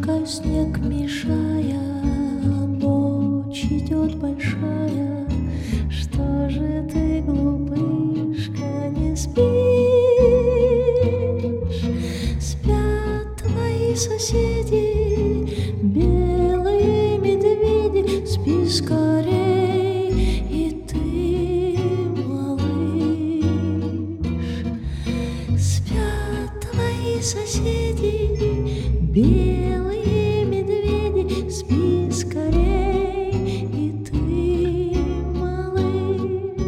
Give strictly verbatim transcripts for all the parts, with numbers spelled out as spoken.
Ложкой снег мешая, ночь идет большая. Что же ты, глупышка, не спишь? Спят твои соседи, белые медведи. Спи скорей, и ты, малыш. Спят твои соседи, белые медведи. Спи скорей, и ты, малыш.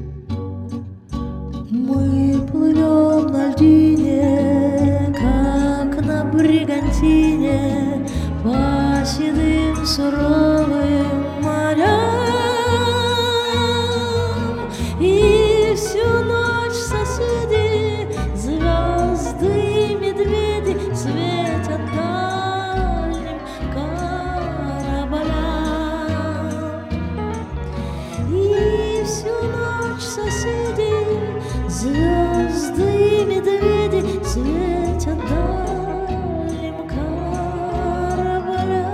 Мы плывем на льдине, как на бригантине, по седым суровым морям. И всю ночь соседи, звезды и медведи, светят дальним кораблям. И всю ночь соседи, звезды и медведи, светят дальним кораблям.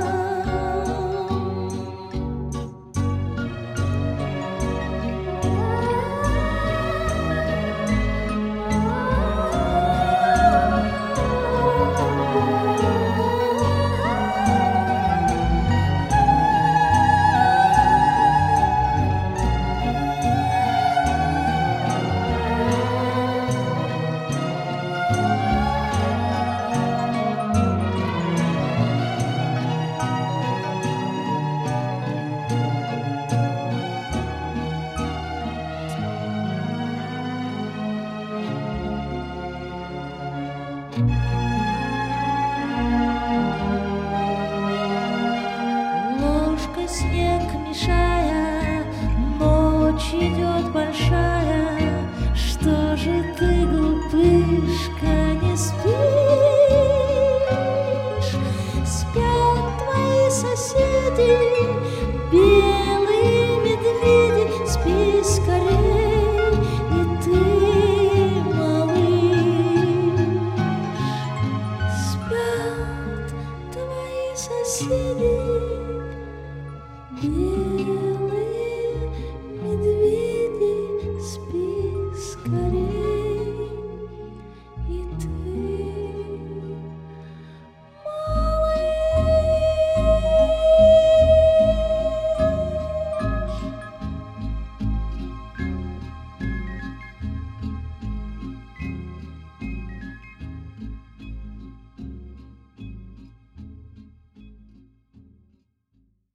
Ложкой снег мешая, ночь идет